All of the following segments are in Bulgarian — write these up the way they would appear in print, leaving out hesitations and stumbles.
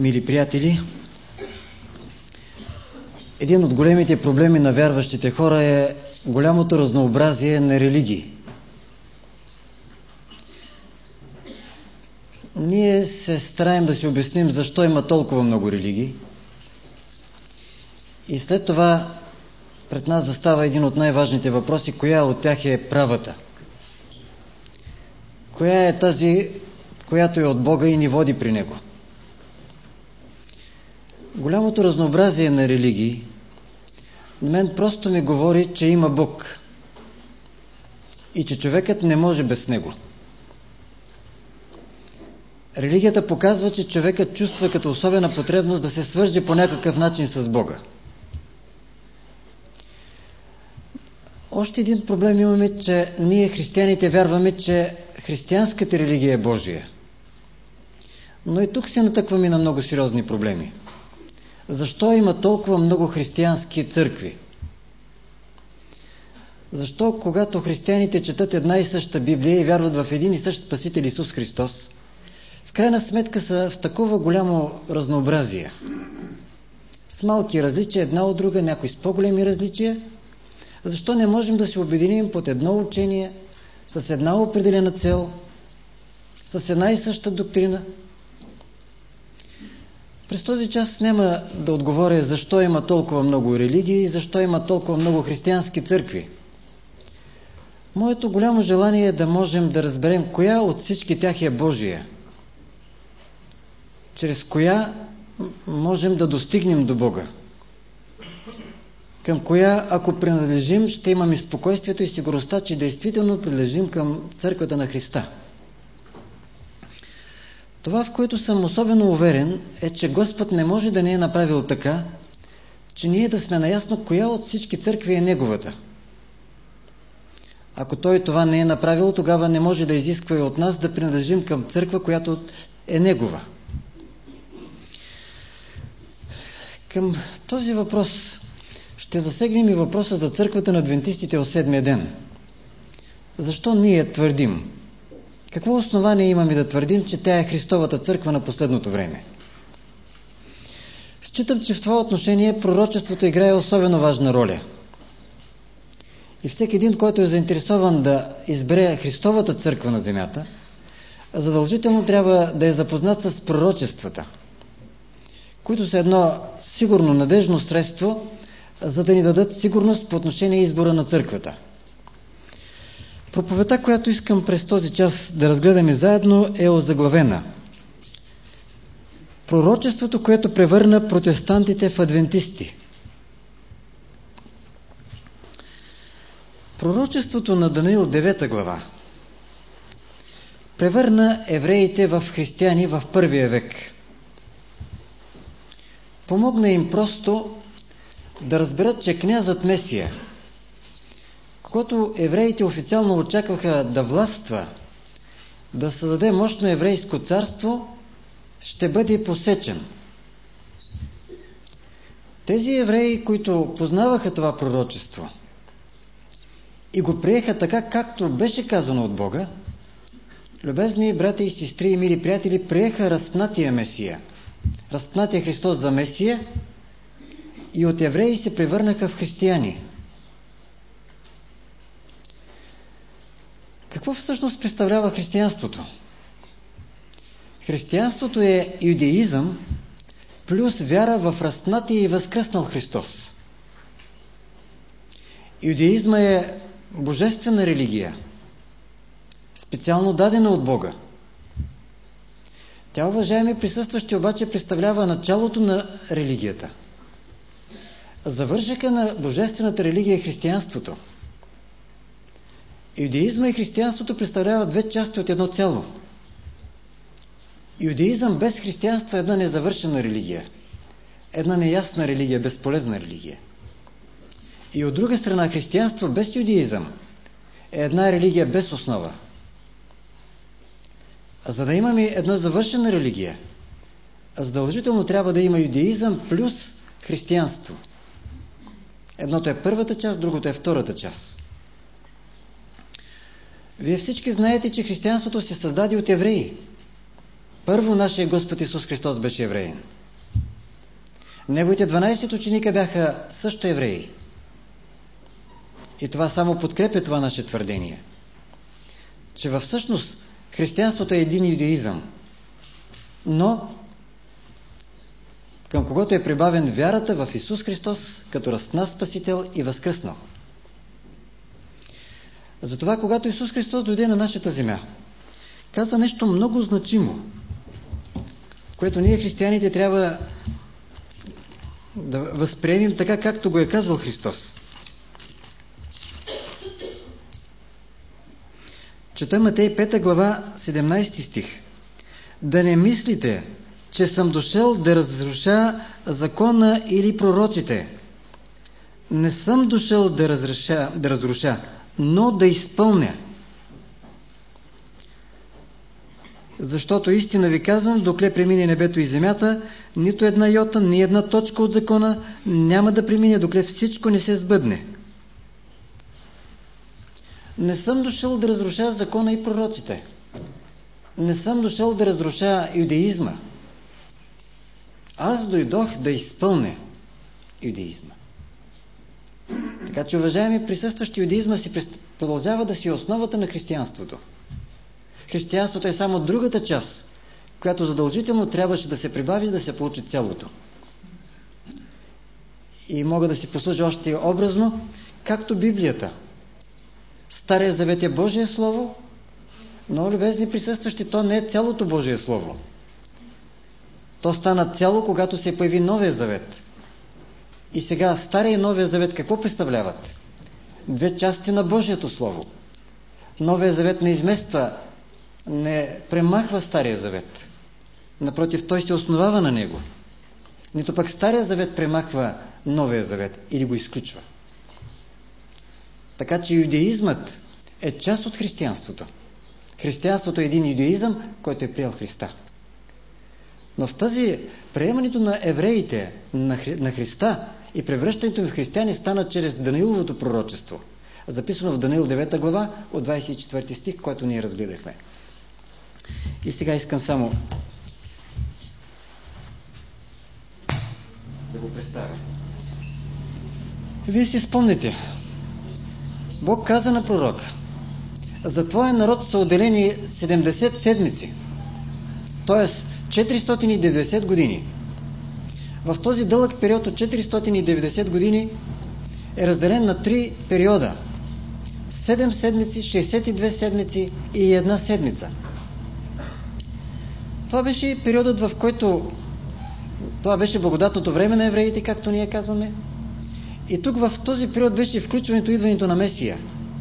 Мили приятели, един от големите проблеми на вярващите хора е голямото разнообразие на религии. Ние се стараем да си обясним защо има толкова много религии и след това пред нас застава един от най-важните въпроси: коя от тях е правата? Коя е тази, която е от Бога и ни води при Него? Голямото разнообразие на религии мен просто ми говори, че има Бог и че човекът не може без Него. Религията показва, че човекът чувства като особена потребност да се свърже по някакъв начин с Бога. Още един проблем имаме, че ние християните вярваме, че християнската религия е Божия. Но и тук се натъкваме на много сериозни проблеми. Защо има толкова много християнски църкви? Защо, когато християните четат една и съща Библия и вярват в един и същ Спасител Исус Христос, в крайна сметка са в такова голямо разнообразие? С малки различия една от друга, някои с по-големи различия. Защо не можем да се обединим под едно учение, с една определена цел, с една и съща доктрина? През този час няма да отговоря защо има толкова много религии и защо има толкова много християнски църкви. Моето голямо желание е да можем да разберем коя от всички тях е Божия, чрез коя можем да достигнем до Бога, към коя, ако принадлежим, ще имаме спокойствието и сигурността, че действително принадлежим към църквата на Христа. Това, в което съм особено уверен, е, че Господ не може да не е направил така, че ние да сме наясно коя от всички църкви е Неговата. Ако Той това не е направил, тогава не може да изисква и от нас да принадлежим към църква, която е Негова. Към този въпрос ще засегнем и въпроса за църквата на адвентистите от седмия ден. Защо ние твърдим? Какво основание имаме да твърдим, че тя е Христовата църква на последното време? Считам, че в това отношение пророчеството играе особено важна роля. И всеки един, който е заинтересован да избере Христовата църква на земята, задължително трябва да е запознат с пророчествата, които са едно сигурно, надежно средство, за да ни дадат сигурност по отношение избора на църквата. Проповедта, която искам през този час да разгледаме заедно, е озаглавена: пророчеството, което превърна протестантите в адвентисти. Пророчеството на Даниил 9 глава превърна евреите в християни в първия век. Помогна им просто да разберат, че князът Месия, когато евреите официално очакваха да властва, да създаде мощно еврейско царство, ще бъде посечен. Тези евреи, които познаваха това пророчество и го приеха така, както беше казано от Бога, любезни брати и сестри и мили приятели, приеха разпнатия Месия, разпнатия Христос за Месия, и от евреи се превърнаха в християни. Какво всъщност представлява християнството? Християнството е юдеизъм плюс вяра в разпнатия и възкръснал Христос. Юдеизма е божествена религия, специално дадена от Бога. Тя, уважаеми присъстващи, обаче представлява началото на религията. Завършека на божествената религия е християнството. Юдеизма и християнството представляват две части от едно цяло. Юдеизъм без християнство е една незавършена религия, една неясна религия, безполезна религия. И от друга страна, християнство без юдеизъм е една религия без основа. А за да имаме една завършена религия, задължително трябва да има юдеизъм плюс християнство. Едното е първата част, другото е втората част. Вие всички знаете, че християнството се създаде от евреи. Първо, нашия Господ Исус Христос беше евреин. Неговите 12 ученика бяха също евреи. И това само подкрепя това наше твърдение, че във всъщност християнството е един юдеизъм, но към когото е прибавен вярата в Исус Христос като разпнат Спасител и възкръснал. Затова, когато Исус Христос дойде на нашата земя, каза нещо много значимо, което ние, християните, трябва да възприемем така, както го е казал Христос. Чета Матей 5 глава 17 стих. Да не мислите, че съм дошъл да разруша закона или пророците. Не съм дошъл да разруша, но да изпълня. Защото истина ви казвам, докле премине небето и земята, нито една йота, ни една точка от закона няма да премине, докле всичко не се сбъдне. Не съм дошъл да разруша закона и пророците. Не съм дошъл да разруша юдеизма. Аз дойдох да изпълня юдеизма. Така че, уважаеми присъстващи, юдеизма си продължава да си основата на християнството. Християнството е само другата част, която задължително трябваше да се прибави, да се получи цялото. И мога да си послужа още образно, както Библията. Стария завет е Божие Слово, но, любезни присъстващи, то не е цялото Божие Слово. То стана цяло, когато се появи Новия завет. И сега Стария и Новия завет какво представляват? Две части на Божието Слово. Новия завет не измества, не премахва Стария завет. Напротив, той се основава на него. Нито пък Стария завет премахва Новия завет или го изключва. Така че юдеизмът е част от християнството. Християнството е един юдеизъм, който е приел Христа. Но в тази приемането на евреите на Христа и превръщането им в християни стана чрез Данииловото пророчество, записано в Даниил 9 глава от 24 стих, който ние разгледахме. И сега искам само да го представя. Вие си спомните, Бог каза на пророка: за твоя народ са отделени 70 седмици, т.е. 490 години. В този дълъг период от 490 години е разделен на 3 периода. 7 седмици, 62 седмици и една седмица. Това беше периодът, в който това беше благодатното време на евреите, както ние казваме. И тук в този период беше включването и идването на Месия.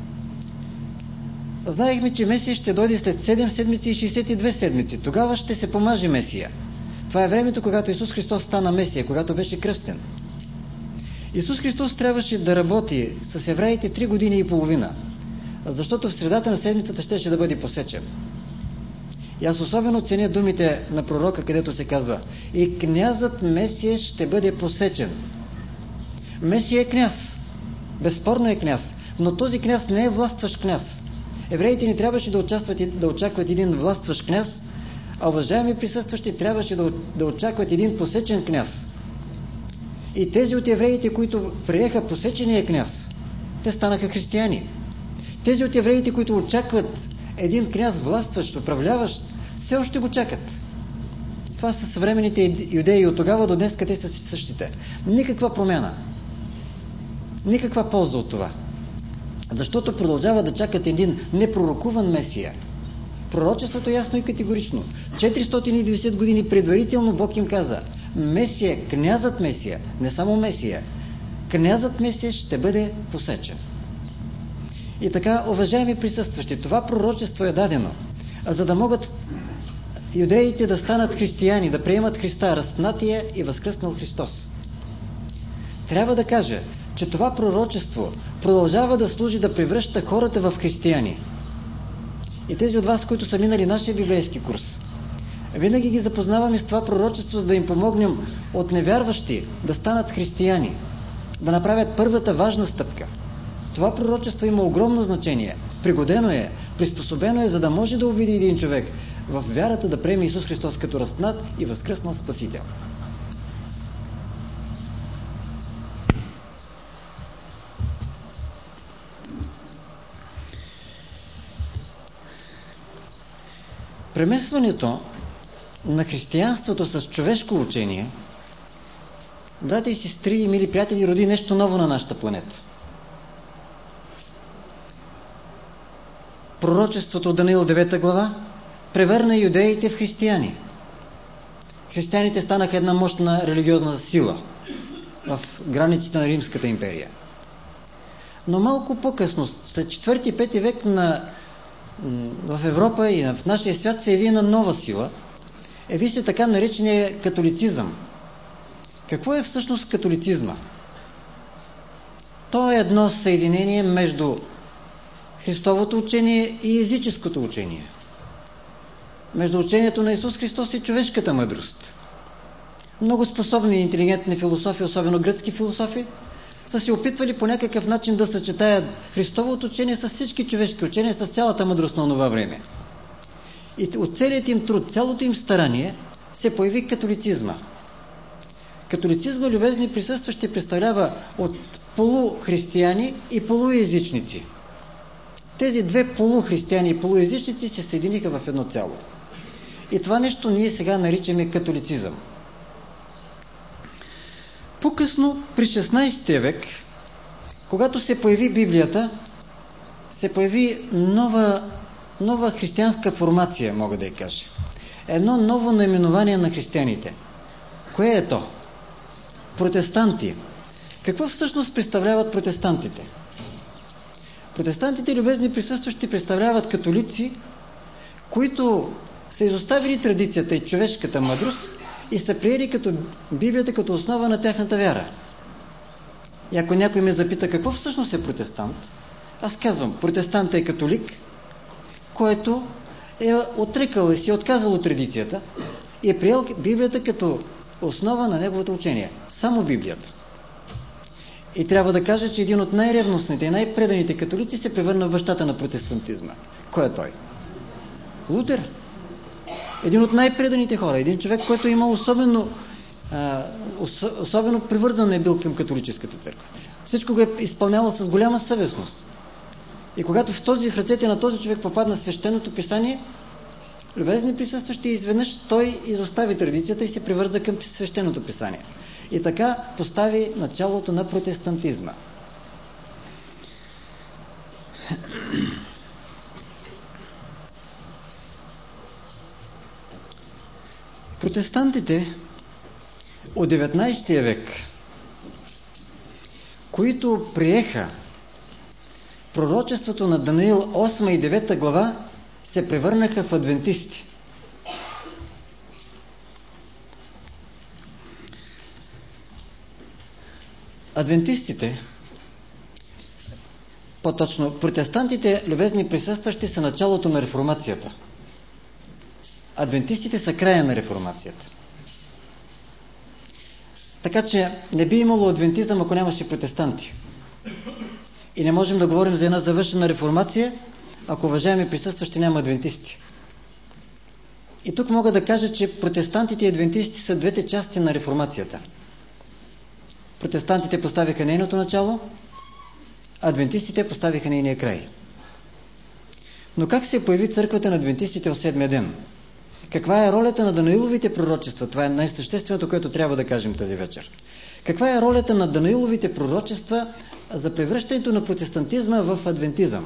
Знаехме, че Месия ще дойде след 7 седмици и 62 седмици. Тогава ще се помаже Месия. Това е времето, когато Исус Христос стана Месия, когато беше кръстен. Исус Христос трябваше да работи с евреите 3 години и половина, защото в средата на седмицата щеше да бъде посечен. И аз особено ценя думите на пророка, където се казва: и князът Месия ще бъде посечен. Месия е княз. Безспорно е княз. Но този княз не е властващ княз. Евреите не трябваше да очакват един властващ княз, а уважаеми присъстващи трябваше да очакват един посечен княз. И тези от евреите, които приеха посечения княз, те станаха християни. Тези от евреите, които очакват един княз властващ, управляващ, все още го чакат. Това са съвременните юдеи от тогава до днес, къде са си същите. Никаква промяна. Никаква полза от това. Защото продължава да чакат един непророкуван Месия. Пророчеството е ясно и категорично. 490 години предварително Бог им каза: Месия, князът Месия, не само Месия, князът Месия ще бъде посечен. И така, уважаеми присъстващи, това пророчество е дадено, за да могат юдеите да станат християни, да приемат Христа, разпнатия и възкръснал Христос. Трябва да кажа, че това пророчество продължава да служи да превръща хората в християни. И тези от вас, които са минали нашия библейски курс, винаги ги запознаваме с това пророчество, за да им помогнем от невярващи да станат християни, да направят първата важна стъпка. Това пророчество има огромно значение. Пригодено е, приспособено е, за да може да убеди един човек в вярата да приеме Исус Христос като разпнат и възкръснал Спасител. Преместването на християнството с човешко учение, брати и сестри и мили приятели, роди нещо ново на нашата планета. Пророчеството от Даниил 9 глава превърна юдеите в християни. Християните станаха една мощна религиозна сила в границите на Римската империя. Но малко по-късно, след 4-5 век в Европа и в нашия свят се яви една нова сила. Яви се така наречения католицизъм. Какво е всъщност католицизма? То е едно съединение между Христовото учение и езическото учение. Между учението на Исус Христос и човешката мъдрост. Много способни и интелигентни философи, особено гръцки философи, са се опитвали по някакъв начин да съчетаят Христовото учение с всички човешки учения, с цялата мъдрост на това време. И от целият им труд, цялото им старание се появи католицизма. Католицизма, любезни присъстващи, представлява от полухристияни и полуезичници. Тези две полухристияни и полуезичници се съединиха в едно цяло. И това нещо ние сега наричаме католицизъм. По-късно, при 16 век, когато се появи Библията, се появи нова християнска формация, мога да я кажа. Едно ново наименование на християните. Кое е то? Протестанти. Какво всъщност представляват протестантите? Протестантите, любезни присъстващи, представляват католици, които са изоставили традицията и човешката мъдрост и са приели като Библията като основа на тяхната вяра. И ако някой ме запита какво всъщност е протестант, аз казвам, протестант е католик, който е отрекал и си отказал от традицията и е приел Библията като основа на неговото учение. Само Библията. И трябва да кажа, че един от най-ревностните и най-преданите католици се превърна в бащата на протестантизма. Кой е той? Лутер. Един от най-преданите хора. Един човек, който е имал особено привързан е бил към католическата църква. Всичко го е изпълнявал с голяма съвестност. И когато в ръцете на този човек попадна свещеното писание, любезни присъстващи, изведнъж той изостави традицията и се привърза към свещеното писание. И така постави началото на протестантизма. Протестантите от 19 век, които приеха пророчеството на Даниил 8 и 9 глава, се превърнаха в адвентисти. Адвентистите, по-точно протестантите, любезни присъстващи, са началото на реформацията. Адвентистите са края на реформацията. Така че не би имало адвентизъм, ако нямаше протестанти. И не можем да говорим за една завършена реформация, ако, уважаеми присъстващи, няма адвентисти. И тук мога да кажа, че протестантите и адвентисти са двете части на реформацията. Протестантите поставиха нейното начало, адвентистите поставиха нейния край. Но как се появи църквата на адвентистите в седмия ден? Каква е ролята на Данаиловите пророчества? Това е най-същественото, което трябва да кажем тази вечер. Каква е ролята на Данаиловите пророчества за превръщането на протестантизма в адвентизъм?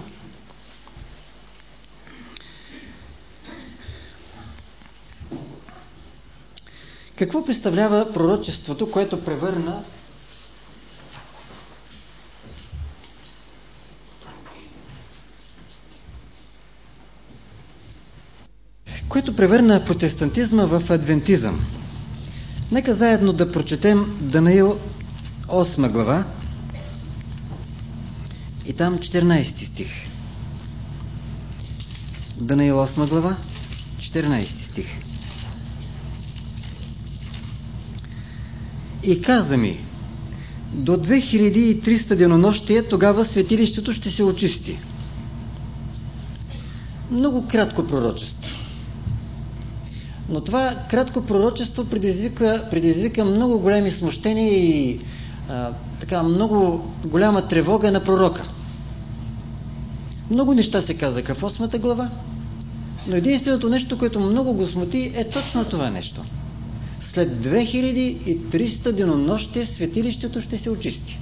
Какво представлява пророчеството, което превърна протестантизма в адвентизъм? Нека заедно да прочетем Данаил 8 глава и там 14 стих. Данаил 8 глава, 14 стих. И каза ми, до 2300 денонощия тогава светилището ще се очисти. много кратко пророчество. Но това кратко пророчество предизвика много големи смущения и много голяма тревога на пророка. Много неща се казаха в 8 глава, но единственото нещо, което много го смути, е точно това нещо. След 2300 денонощия светилището ще се очисти.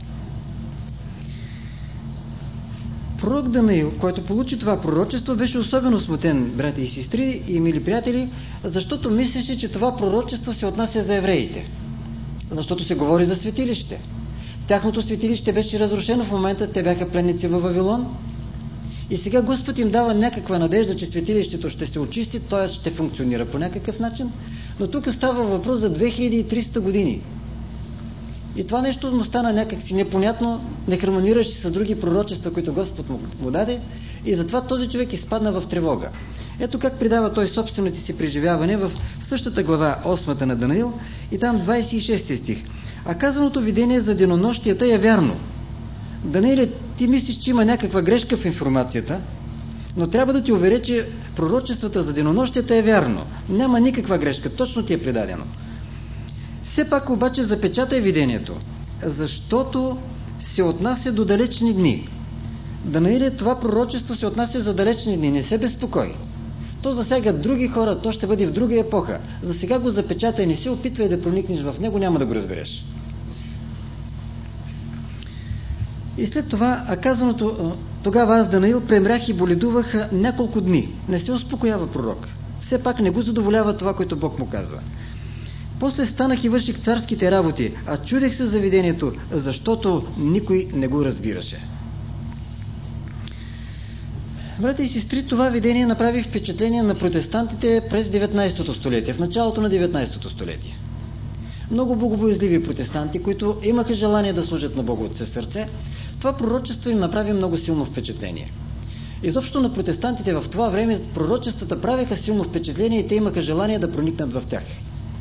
Пророк Данаил, който получи това пророчество, беше особено смутен, брати и сестри и мили приятели, защото мислеше, че това пророчество се отнася за евреите. Защото се говори за светилище. Тяхното светилище беше разрушено в момента, те бяха пленници във Вавилон. И сега Господ им дава някаква надежда, че светилището ще се очисти, т.е. ще функционира по някакъв начин. Но тук става въпрос за 2300 години. И това нещо му стана някакси непонятно, не хармонираше с други пророчества, които Господ му даде, и затова този човек изпадна в тревога. Ето как предава той собствените си преживяване в същата глава 8 на Данаил и там 26 стих. А казаното видение за денонощията е вярно. Данаиле, ти мислиш, че има някаква грешка в информацията, но трябва да ти уверя, че пророчествата за денонощията е вярно. Няма никаква грешка, точно ти е предадено. Все пак обаче запечатай видението, защото се отнася до далечни дни. Данаиле, това пророчество се отнася за далечни дни, не се безпокой. То засяга други хора, то ще бъде в друга епоха. За сега го запечатай, не се опитвай да проникнеш в него, няма да го разбереш. И след това, казаното, тогава аз, Данаил, премрях и боледувах няколко дни. Не се успокоява пророк. Все пак не го задоволява това, което Бог му казва. После станах и върших царските работи, а чудех се за видението, защото никой не го разбираше. Брати и сестри, това видение направи впечатление на протестантите през 19 столетие, в началото на 19 столетие. Много богобоязливи протестанти, които имаха желание да служат на Бога от все сърце, това пророчество им направи много силно впечатление. Изобщо на протестантите в това време пророчествата правеха силно впечатление и те имаха желание да проникнат в тях.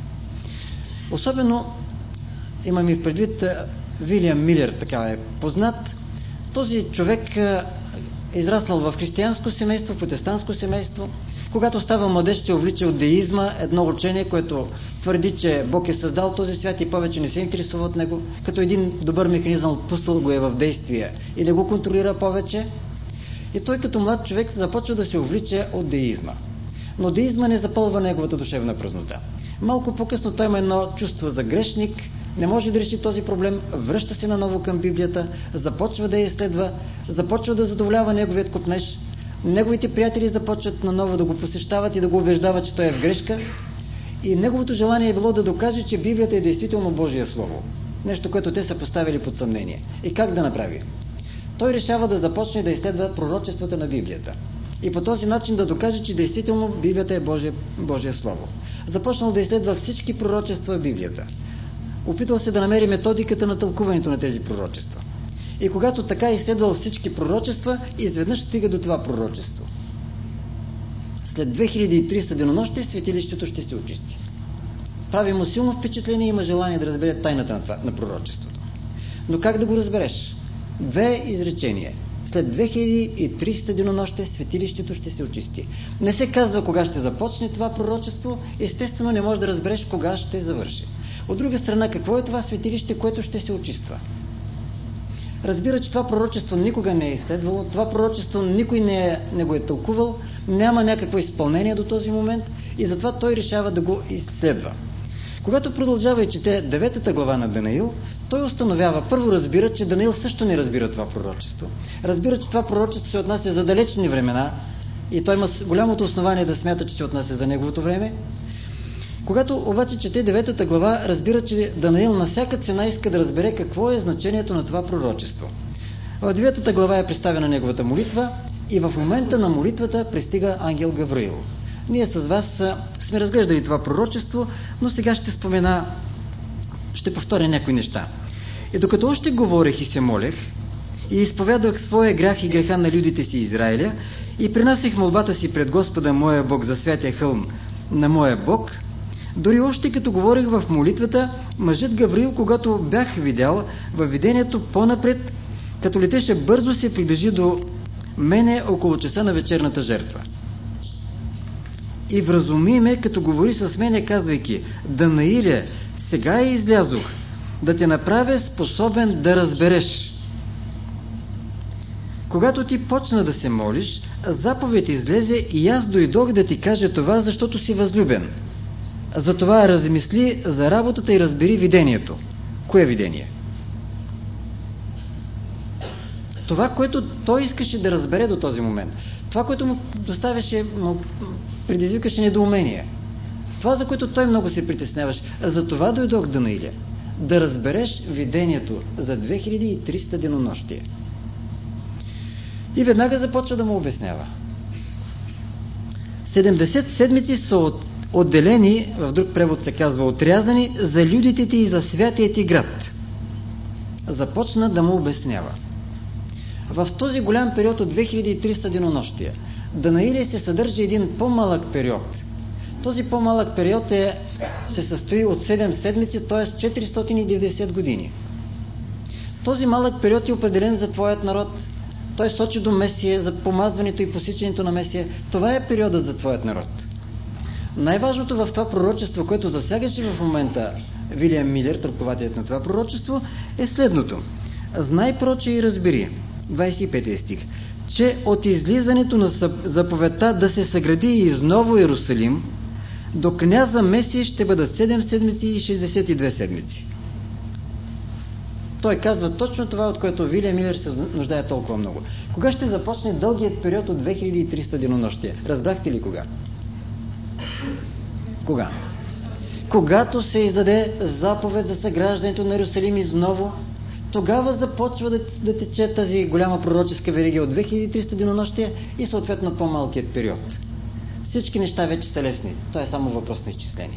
Особено имам и предвид Вилиам Милер, така е познат. Този човек е израснал в християнско семейство, в протестантско семейство. Когато става младеж, се увлича от деизма, едно учение, което твърди, че Бог е създал този свят и повече не се интересува от него. Като един добър механизъм, пуснал го е в действие и не го контролира повече. И той като млад човек започва да се увлича от деизма. Но деизма не запълва неговата душевна празнота. Малко по-късно той има едно чувство за грешник, не може да реши този проблем, връща се наново към Библията, започва да я изследва, започва да задоволява неговият копнеж. Неговите приятели започват наново да го посещават и да го убеждават, че той е в грешка. И неговото желание е било да докаже, че Библията е действително Божие Слово. Нещо, което те са поставили под съмнение. И как да направи? Той решава да започне да изследва пророчествата на Библията. И по този начин да докаже, че действително Библията е Божие Слово. Започнал да изследва всички пророчества в Библията. Опитал се да намери методиката на тълкуването на тези пророчества. И когато така изследвал всички пророчества, изведнъж стига до това пророчество. След 2300 денонощия светилището ще се очисти. Прави му силно впечатление и има желание да разбере тайната на пророчеството. Но как да го разбереш? 2 изречения. След 2300 денонощия светилището ще се очисти. Не се казва кога ще започне това пророчество, естествено не може да разбереш кога ще завърши. От друга страна, какво е това светилище, което ще се очиства? Разбира, че това пророчество никога не е изследвало, това пророчество никой не го е тълкувал, няма някакво изпълнение до този момент и затова той решава да го изследва. Когато продължава и чете 9 глава на Данаил, той установява, първо разбира, че Данаил също не разбира това пророчество. Разбира, че това пророчество се отнася за далечни времена и той има голямото основание да смята, че се отнася за неговото време. Когато обаче чете 9 глава, разбира, че Данаил на всяка цена иска да разбере какво е значението на това пророчество. В 9 глава е представена неговата молитва и в момента на молитвата пристига ангел Гавриил. Ние с вас сме разглеждали това пророчество, но сега ще повторя някои неща. И докато още говорех и се молех, и изповядвах своя грях и греха на людите си Израиля, и принасях молбата си пред Господа моя Бог за святия хълм на моя Бог, дори още като говорех в молитвата, мъжът Гавриил, когато бях видял във видението по-напред, като летеше бързо, се приближи до мене около часа на вечерната жертва. и вразуми ме, като говори с мене, казвайки: Данаиле, сега излязох, да те направя способен да разбереш. Когато ти почна да се молиш, заповед излезе и аз дойдох да ти кажа това, защото си възлюбен. Затова размисли за работата и разбери видението. Кое видение? Това, което той искаше да разбере до този момент. Това, което му предизвикаше недоумение. Това, за което той много се притесняваше. За това дойдох, Данаиле, да разбереш видението за 2300 денонощия. И веднага започва да му обяснява. 70 седмици са отделени, в друг превод се казва отрязани, за людите ти и за святия ти град. Започна да му обяснява. В този голям период от 2300 денонощия, Данаиле се съдържа един по-малък период. Този по-малък период се състои от 7 седмици, т.е. 490 години. Този малък период е определен за твоят народ. Той сочи до Месия, за помазването и посичането на Месия. Това е периодът за твоят народ. Най-важното в това пророчество, което засягаше в момента Вилиам Милер, тълкователят на това пророчество, е следното. Знай, проче, и разбери, 25 стих, че от излизането на заповедта да се съгради изново Иерусалим, до княза Месия ще бъдат 7 седмици и 62 седмици. Той казва точно това, от което Вилиам Милер се нуждае толкова много. Кога ще започне дългият период от 2300 денонощия? Разбрахте ли кога? Кога? Когато се издаде заповед за съграждането на Иерусалим изново, тогава започва да тече тази голяма пророческа верига от 2300 денонощия и съответно по-малкият период. Всички неща вече са лесни. Това е само въпрос на изчисление.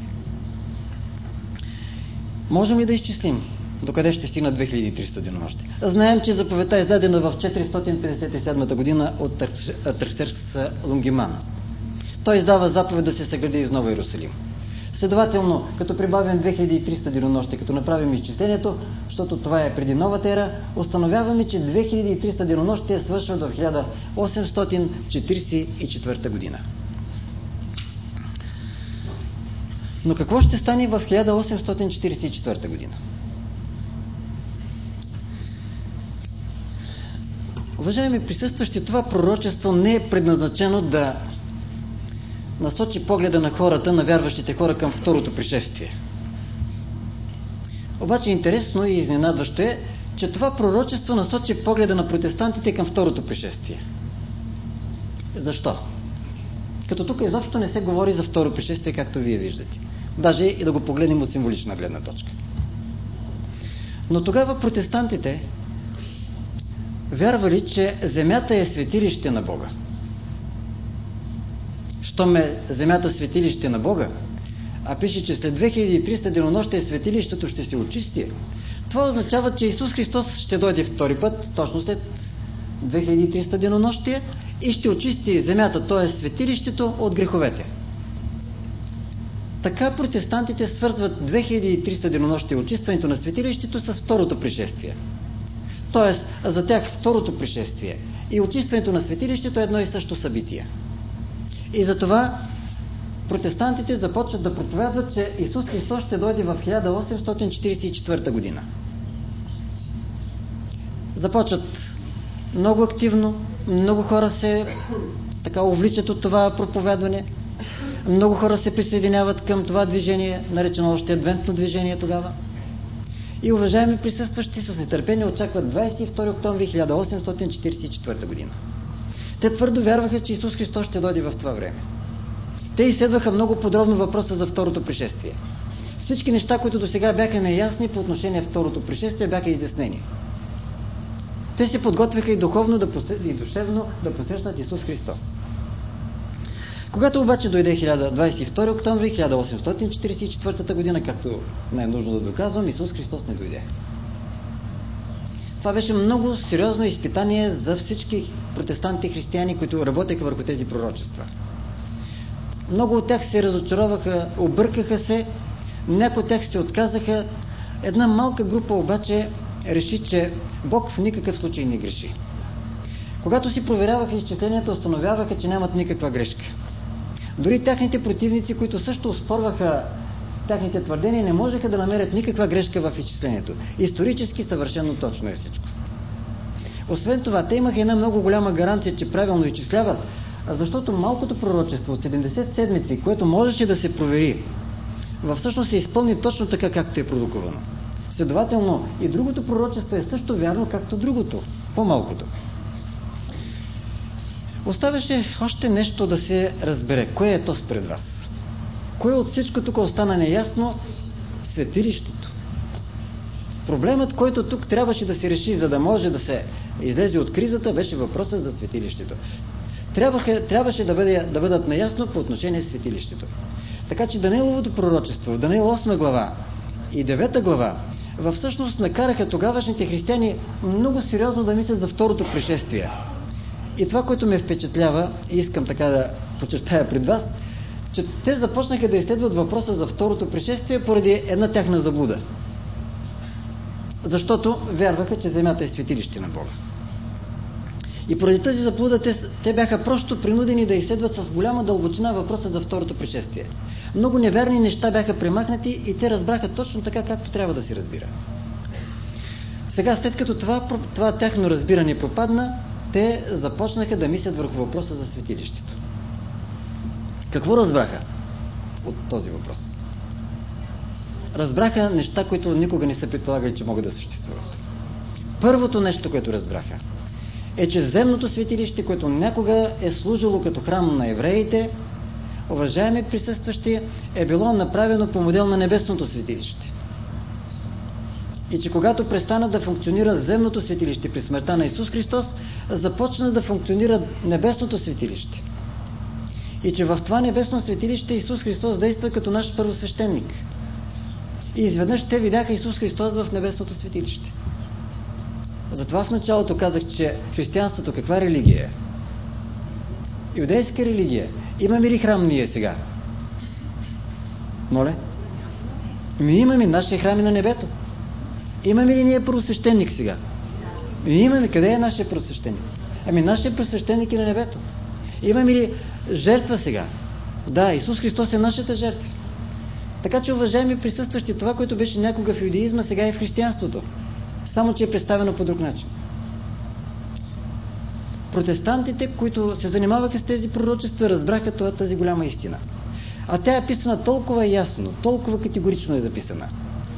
Можем ли да изчислим докъде ще стигна 2300 денонощия? Знаем, че заповедта е издадена в 457 година от Артаксеркс Лонгиман. Той издава заповед да се съгради изново Иерусалим. Следователно, като прибавим 2300 денонощия, като направим изчислението, защото това е преди новата ера, установяваме, че 2300 денонощия свършват в 1844 година. Но какво ще стане в 1844 година? Уважаеми присъстващи, това пророчество не е предназначено да насочи погледа на хората, на вярващите хора към второто пришествие. Обаче интересно и изненадващо е, че това пророчество насочи погледа на протестантите към второто пришествие. Защо? Като тук изобщо не се говори за второ пришествие, както вие виждате. Даже и да го погледнем от символична гледна точка. Но тогава протестантите вярвали, че земята е светилище на Бога. Щом е земята светилище на Бога, а пише, че след 2300 денонощия светилището ще се очисти, това означава, че Исус Христос ще дойде втори път, точно след 2300 денонощия, и ще очисти земята, т.е. светилището, от греховете. Така протестантите свързват 2300 денонощия очистването на светилището с второто пришествие. Тоест, за тях второто пришествие и очистването на светилището е едно и също събитие. И затова протестантите започват да проповядват, че Исус Христос ще дойде в 1844 година. Започват много активно, много хора се увличат от това проповядване, много хора се присъединяват към това движение, наречено още адвентно движение тогава. И уважаеми присъстващи с нетърпение очакват 22 октомври 1844 година. Те твърдо вярваха, че Исус Христос ще дойде в това време. Те изследваха много подробно въпроса за второто пришествие. Всички неща, които до сега бяха неясни по отношение второто пришествие, бяха изяснени. Те се подготвяха и духовно и душевно да посрещнат Исус Христос. Когато обаче дойде 22 октомври 1844 година, както не е нужно да доказвам, Исус Христос не дойде. Това беше много сериозно изпитание за всички протестанти християни, които работеха върху тези пророчества. Много от тях се разочароваха, объркаха се, някои от тях се отказаха. Една малка група обаче реши, че Бог в никакъв случай не греши. Когато си проверяваха изчисленията, установяваха, че нямат никаква грешка. Дори тяхните противници, които също оспорваха тяхните твърдения, не можеха да намерят никаква грешка в изчислението. Исторически съвършено точно е всичко. Освен това, те имаха една много голяма гаранция, че правилно изчисляват, защото малкото пророчество от 70 седмици, което можеше да се провери, всъщност се изпълни точно така, както е продуковано. Следователно, и другото пророчество е също вярно, както другото, по-малкото. Оставаше още нещо да се разбере. Кое е то спред вас? Кое от всичко тук остана неясно? Светилището. Проблемът, който тук трябваше да се реши, за да може да се излезе от кризата, беше въпросът за светилището. Трябваше да бъдат наясно по отношение светилището. Така че Данииловото пророчество в Даниил 8 глава и 9 глава всъщност накараха тогавашните християни много сериозно да мислят за второто пришествие. И това, което ме впечатлява, и искам така да подчертая пред вас, че те започнаха да изследват въпроса за второто пришествие поради една тяхна заблуда. Защото вярваха, че земята е светилище на Бога. И поради тази заблуда те бяха просто принудени да изследват с голяма дълбочина въпроса за второто пришествие. Много неверни неща бяха премахнати и те разбраха точно така, както трябва да се разбира. Сега, след като това тяхно разбиране пропадна, те започнаха да мислят върху въпроса за светилището. Какво разбраха от този въпрос? Разбраха неща, които никога не са предполагали, че могат да съществуват. Първото нещо, което разбраха, е, че земното светилище, което някога е служило като храм на евреите, уважаеми присъстващи, е било направено по модел на небесното светилище. И че когато престана да функционира земното светилище при смъртта на Исус Христос, започна да функционира небесното светилище. И че в това небесно светилище Исус Христос действа като наш първосвещеник. И изведнъж те видяха Исус Христос в небесното светилище. Затова в началото казах, че християнството каква религия е? Иудейска религия. Имаме ли храм ние сега? Моля? Имаме нашите храми на небето. Имаме ли ние първосвещеник сега? Имаме. Къде е нашия първосвещеник? Нашия първосвещеник е на небето. Имаме ли жертва сега? Да, Исус Христос е нашата жертва. Така че, уважаеми присъстващи, това, което беше някога в юдеизма, сега е в християнството. Само че е представено по друг начин. Протестантите, които се занимаваха с тези пророчества, разбраха тази голяма истина. А тя е писана толкова ясно, толкова категорично е записана.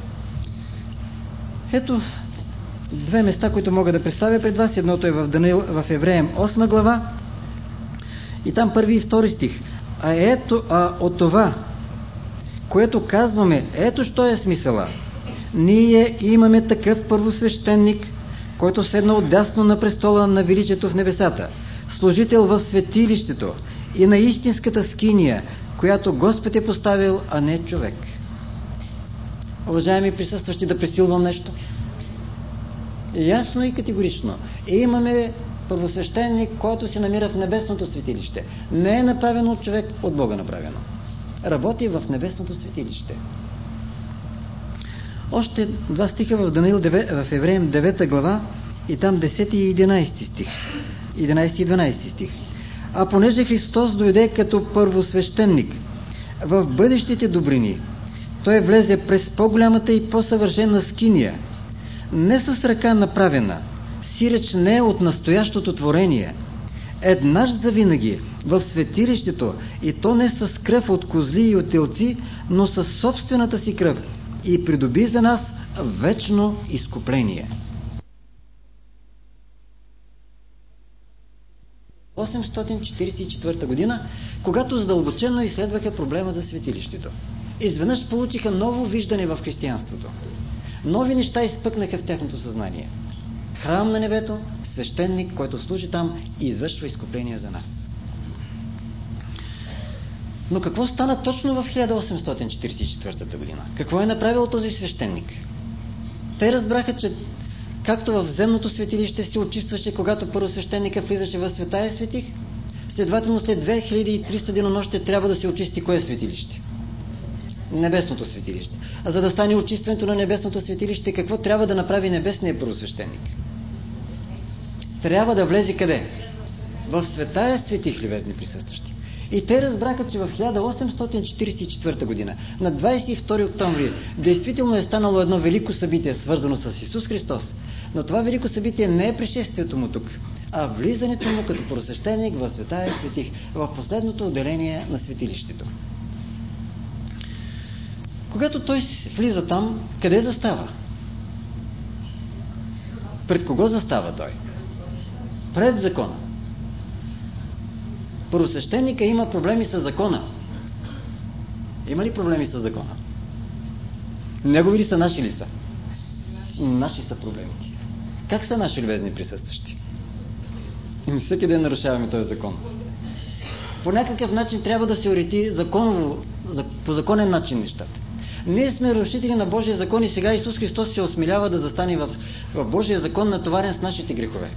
Ето две места, които мога да представя пред вас. Едното е в Евреям 8 глава и там 1 и 2 стих. От това, което казваме, ето що е смисъла. Ние имаме такъв първосвещеник, който седна отдясно на престола на величието в небесата, служител в светилището и на истинската скиния, която Господ е поставил, а не човек. Уважаеми присъстващи, да пресилвам нещо. Ясно и категорично. Имаме първосвещеник, който се намира в небесното светилище. Не е направено от човек, от Бога направено. Работи в небесното светилище. Още два стиха в Евреям 9 глава и там 10 и 11 стих. 11 и 12 стих. А понеже Христос дойде като първосвещеник в бъдещите добрини, Той влезе през по-голямата и по-съвършена скиния, не с ръка направена, сиреч не от настоящото творение, еднаж завинаги в светилището, и то не с кръв от козли и от телци, но с собствената си кръв, и придоби за нас вечно изкупление. 844 година, когато задълбочено изследваха проблема за светилището. Изведнъж получиха ново виждане в християнството. Нови неща изпъкнаха в тяхното съзнание. Храм на небето, свещеник, който служи там и извършва изкупление за нас. Но какво стана точно в 1844 година? Какво е направил този свещеник? Те разбраха, че както в земното светилище се очистваше, когато първосвещеника влизаше в Светая светих, следователно след 2300 денонощия трябва да се очисти кое светилище? Небесното светилище. А за да стане очистването на небесното светилище, какво трябва да направи небесният първосвещеник? Трябва да влезе къде? В Светая светих, любезни присъстващи. И те разбраха, че в 1844 година, на 22 октомври, действително е станало едно велико събитие, свързано с Исус Христос. Но това велико събитие не е пришествието му тук, а влизането му като просвещеник в Светая Светих, в последното отделение на светилището. Когато той влиза там, къде застава? Пред кого застава той? Пред закона. Първосвещеника има проблеми с закона. Има ли проблеми с закона? Негови ли са, наши ли са? Наши са проблемите. Как са наши любезни присъстващи? И всеки ден нарушаваме този закон. По някакъв начин трябва да се уреди законово, по законен начин нещата. Ние сме нарушители на Божия закон и сега Исус Христос се осмелява да застане в Божия закон, натоварен с нашите грехове.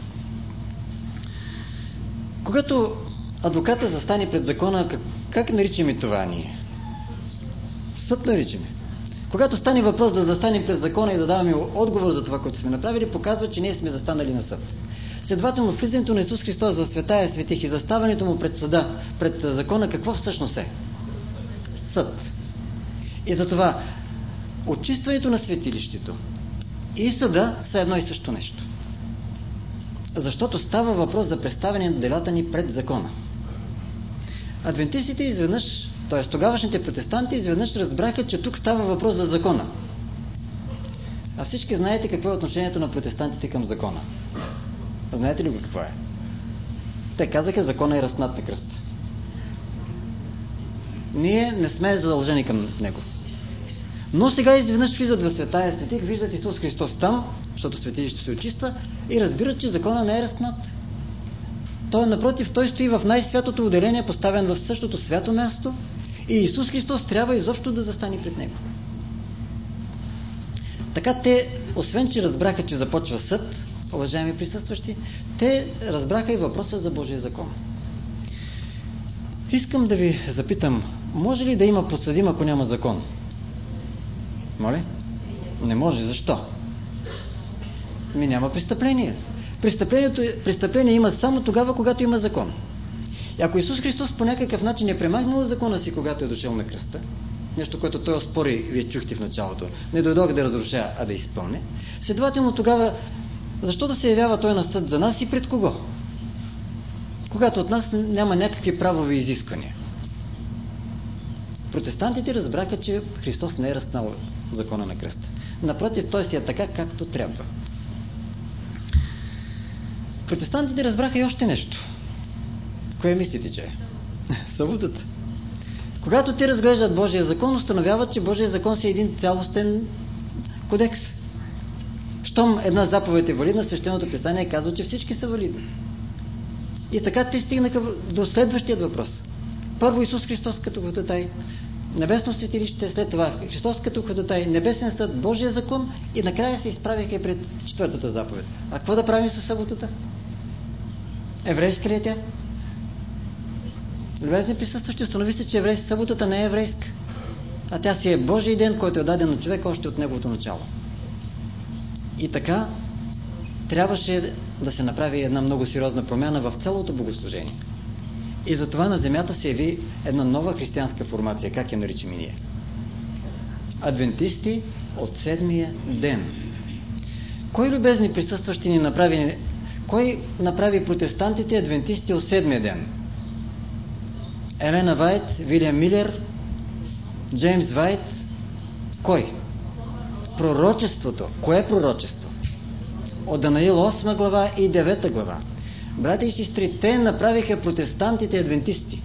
Когато адвоката застане пред закона, как наричаме това ние? Съд наричаме. Когато стане въпрос да застанем пред закона и да даваме отговор за това, което сме направили, показва, че ние сме застанали на съд. Следователно, влизането на Исус Христос в Светая Светих и заставането му пред съда, пред закона, какво всъщност е? Съд. И затова очистването на светилището и съда са едно и също нещо. Защото става въпрос за представяне на делата ни пред закона. Адвентистите изведнъж, т.е. тогавашните протестанти изведнъж разбраха, че тук става въпрос за закона. А всички знаете какво е отношението на протестантите към закона. Знаете ли го какво е? Те казаха, закона е разпнат на кръста. Ние не сме задължени към него. Но сега изведнъж влизат в Светая Светих, виждат Исус Христос там, защото светилището се очиства, и разбират, че закона не е разпнат. Той, напротив, той стои в най-святото отделение, поставен в същото свято място, и Исус Христос трябва изобщо да застане пред него. Така те, освен че разбраха, че започва съд, уважаеми присъстващи, те разбраха и въпроса за Божия закон. Искам да ви запитам, може ли да има подсъдим, ако няма закон? Моля? Не може. Защо? Няма престъпление. Престъпление има само тогава, когато има закон. И ако Исус Христос по някакъв начин е премахнал закона си, когато е дошъл на кръста, нещо, което той оспори, вие чухте в началото, не дойдох да разруша, а да изпълне, следователно тогава, защо да се явява той на съд за нас и пред кого? Когато от нас няма някакви правови изисквания. Протестантите разбраха, че Христос не е разпнал закона на кръста. Напротив, той си е така, както трябва. Протестантите разбраха и още нещо. Кое мислите, че е? Събудата. Когато те разглеждат Божия закон, установяват, че Божия закон си е един цялостен кодекс. Щом една заповед е валидна, Свещеното писание казва, че всички са валидни. И така те стигнаха до следващият въпрос. Първо Исус Христос като ходатай, небесно светилище, след това Христос като ходатай, небесен съд, Божия закон, и накрая се изправиха пред четвъртата заповед. А какво да правим с съботата? Еврейска ли е тя? Любезни присъстващи, установи се, че съботата не е еврейска, а тя си е Божий ден, който е даден на човек още от неговото начало. И така трябваше да се направи една много сериозна промяна в цялото богослужение. И затова на земята се яви една нова християнска формация, как я наричаме ние. Адвентисти от седмия ден. Кой, любезни присъстващи, ни направи? Кой направи протестантите адвентисти от седмия ден? Елена Вайт, Вилиам Милер, Джеймс Вайт. Кой? Пророчеството. Кое е пророчество? От Данаил 8 глава и 9 глава. Братя и сестри, те направиха протестантите адвентисти.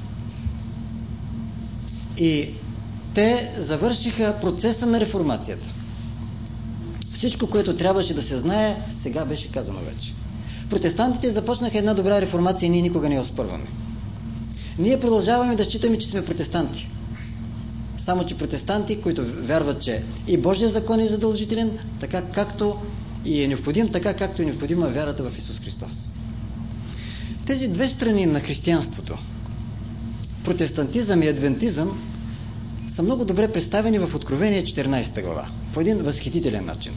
И те завършиха процеса на реформацията. Всичко, което трябваше да се знае, сега беше казано вече. Протестантите започнаха една добра реформация и ние никога не я оспорваме. Ние продължаваме да считаме, че сме протестанти. Само че протестанти, които вярват, че и Божия закон е задължителен, така както и е необходим, така както е необходима вярата в Исус Христос. Тези две страни на християнството, протестантизъм и адвентизъм, са много добре представени в Откровение 14 глава, по един възхитителен начин.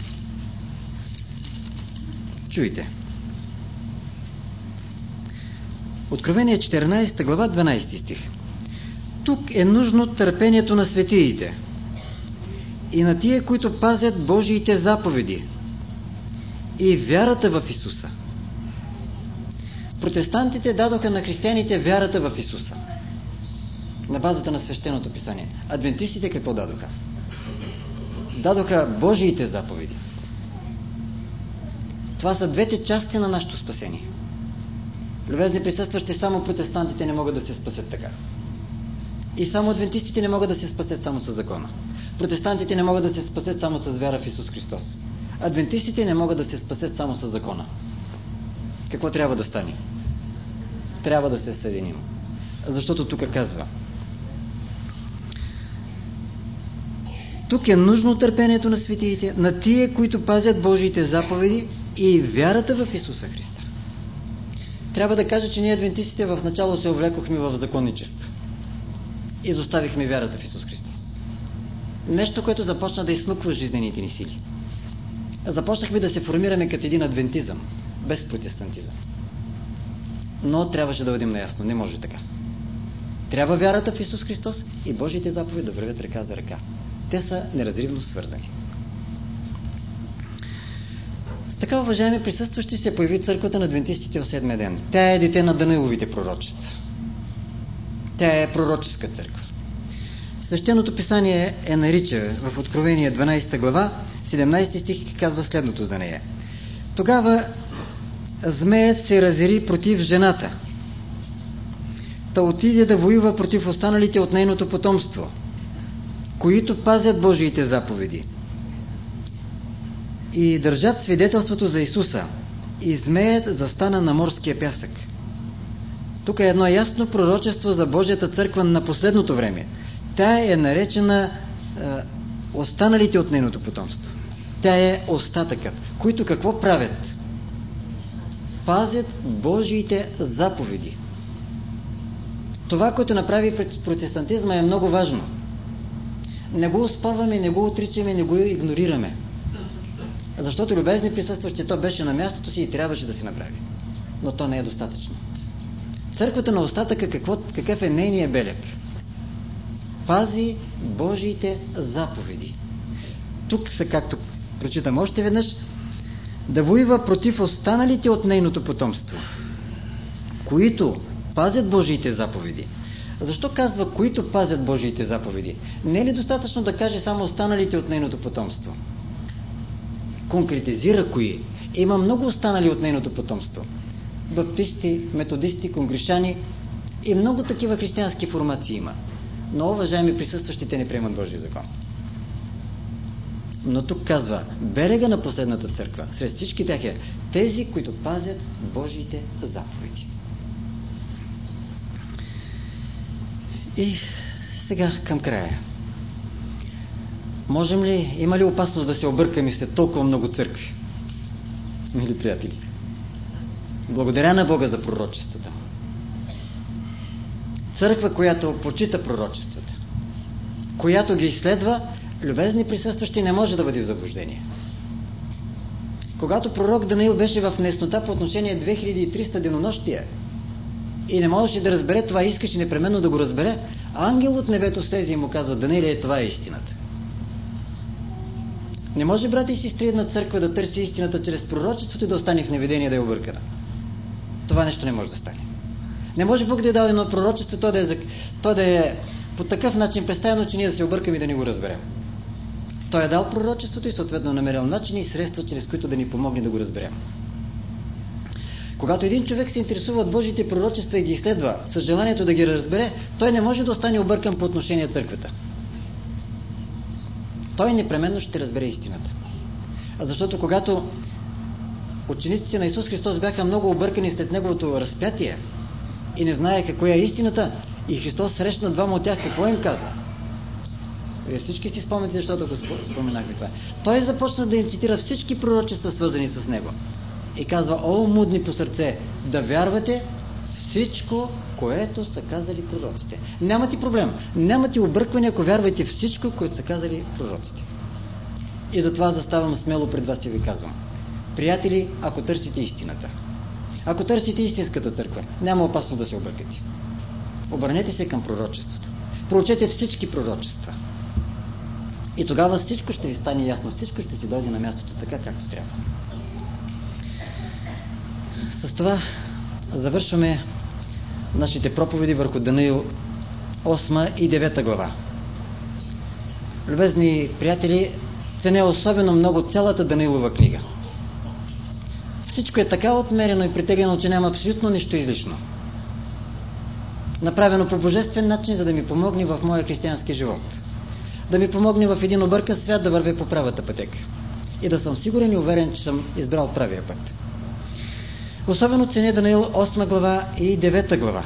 Чуйте. Откровение 14 глава 12 стих. Тук е нужно търпението на светиите и на тия, които пазят Божиите заповеди и вярата в Исуса. Протестантите дадоха на християните вярата в Исуса на базата на свещеното писание. Адвентистите какво дадоха? Дадоха Божиите заповеди. Това са двете части на нашето спасение. Любезни присъстващи, само протестантите не могат да се спасят така. И само адвентистите не могат да се спасят само с закона. Протестантите не могат да се спасят само с вяра в Исус Христос. Адвентистите не могат да се спасят само с закона. Какво трябва да стане? Трябва да се съединим. Защото тук казва: тук е нужно търпението на светиите, на тия, които пазят Божиите заповеди и вярата в Исуса Христа. Трябва да кажа, че ние адвентистите в начало се увлекохме в законничество. Изоставихме вярата в Исус Христос. Нещо, което започна да изсмъква жизнените ни сили. Започнахме да се формираме като един адвентизъм, без протестантизъм. Но трябваше да бъдем наясно. Не може така. Трябва вярата в Исус Христос и Божиите заповеди да вървят ръка за ръка. Те са неразривно свързани. Така, уважаеми присъстващи, се появи църквата на адвентистите в седмия ден. Тя е дете на Данаиловите пророчества. Тя е пророческа църква. Свещеното писание я нарича в Откровение 12 глава, 17 стих, казва следното за нея. Тогава змеят се разяри против жената. Та отиде да воюва против останалите от нейното потомство, които пазят Божиите заповеди и държат свидетелството за Исуса. И змеят застана на морския пясък. Тук е едно ясно пророчество за Божията църква на последното време. Тя е наречена останалите от нейното потомство. Тя е остатъкът, които какво правят? Пазят Божиите заповеди. Това, което направи протестантизма, е много важно. Не го оспорваме, не го отричаме, не го игнорираме. Защото, любезни присъстващи, то беше на мястото си и трябваше да се направи. Но то не е достатъчно. Църквата на остатъка, какъв е нейният белег? Пази Божиите заповеди. Тук са, както прочитам още веднъж, да воюва против останалите от нейното потомство, които пазят Божиите заповеди. Защо казва, които пазят Божиите заповеди? Не е ли достатъчно да каже само останалите от нейното потомство? Конкретизира кои. Има много останали от нейното потомство. Баптисти, методисти, конгрешани и много такива християнски формации има. Но, уважаеми присъстващите, не приемат Божия закон. Но тук казва, берега на последната църква, сред всички тях е тези, които пазят Божиите заповеди. И сега към края. Можем ли, има ли опасност да се объркаме след толкова много църкви? Мили приятели, благодаря на Бога за пророчествата. Църква, която почита пророчествата, която ги изследва, любезни присъстващи, не може да бъде в заблуждение. Когато пророк Данаил беше в неяснота по отношение 2300 денонощия и не можеше да разбере това, искаше непременно да го разбере, ангел от небето слезе и му казва: Данаиле, това е истината. Не може, брати и сестри, една църква да търси истината чрез пророчеството и да остане в неведение, да е объркана. Това нещо не може да стане. Не може Бог да е дал едно пророчество, то да е по такъв начин представено, че ние да се объркаме и да не го разберем. Той е дал пророчеството и съответно намерил начини и средства, чрез които да ни помогне да го разберем. Когато един човек се интересува от Божиите пророчества и ги изследва с желанието да ги разбере, той не може да остане объркан по отношение на църквата. Той непременно ще разбере истината. Защото когато учениците на Исус Христос бяха много объркани след Неговото разпятие и не знаеха коя е истината, и Христос срещна двама от тях, какво им каза? Вие всички си спомняте, защото го споменахме това. Той започна да им цитира всички пророчества, свързани с Него. И казва: о, мудни по сърце, да вярвате всичко, което са казали пророците. Нямате проблем, нямате объркване, ако вярвате всичко, което са казали пророците. И затова заставам смело пред вас и ви казвам: приятели, ако търсите истината, Ако търсите истинската църква, няма опасно да се объркате. Обърнете се към пророчеството. Проучете всички пророчества. И тогава всичко ще ви стане ясно, всичко ще си дойде на мястото така, както трябва. С това завършваме нашите проповеди върху Даниил 8 и 9 глава. Любезни приятели, ценя особено много цялата Даниилова книга. Всичко е така отмерено и притеглено, че няма абсолютно нищо излишно. Направено по божествен начин, за да ми помогне в моя християнски живот. Да ми помогне в един объркан свят да вървя по правата пътека. И да съм сигурен и уверен, че съм избрал правия път. Особено ценя Даниил 8 глава и 9 глава.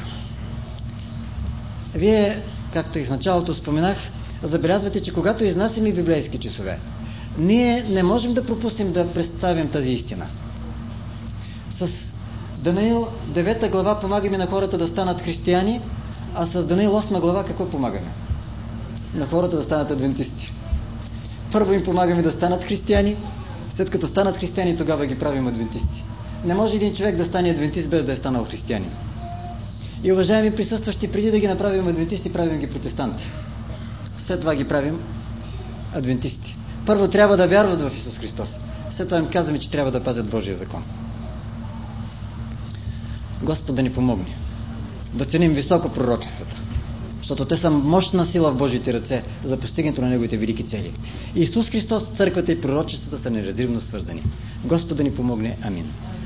Вие, както и в началото споменах, забелязвате, че когато изнасяме библейски часове, ние не можем да пропуснем да представим тази истина. С Даниил 9 глава помагаме на хората да станат християни, а с Даниил 8 глава какво помагаме? На хората да станат адвентисти. Първо им помагаме да станат християни, след като станат християни, тогава ги правим адвентисти. Не може един човек да стане адвентист без да е станал християнин. И уважаеми присъстващи, преди да ги направим адвентисти, правим ги протестанти. След това ги правим адвентисти. Първо трябва да вярват в Исус Христос. След това им казваме, че трябва да пазят Божия закон. Господ да ни помогне да ценим високо пророчествата, защото те са мощна сила в Божиите ръце за постигането на Неговите велики цели. Исус Христос, църквата и пророчествата са неразривно свързани. Господ да ни помогне. Амин.